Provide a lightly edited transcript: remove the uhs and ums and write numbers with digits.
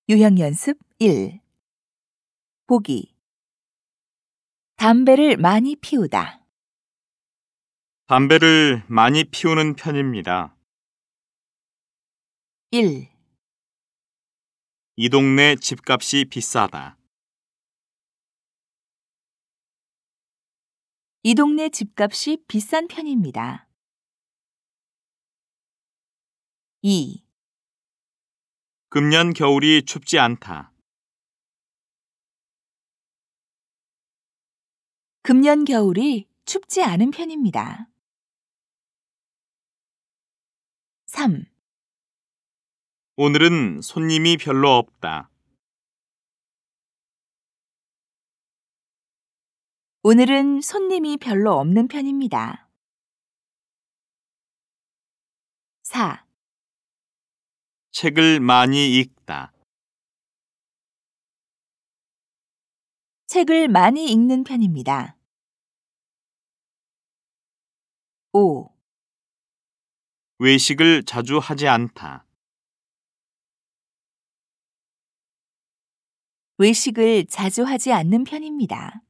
유형연습 1. 보기. 담배를 많이 피우다. 담배를 많이 피우는 편입니다. 1, 이 동네 집값이 비싸다. 이 동네 집값이 비싼 편입니다. 2, 금년 겨울이 춥지 않다. 금년 겨울이 춥지 않은 편입니다. 3, 오늘은 손님이 별로 없다. 오늘은 손님이 별로 없는 편입니다. 4, 책을 많이 읽다. 책을 많이 읽는 편입니다. 5, 외식을 자주 하지 않다. 외식을 자주 하지 않는 편입니다.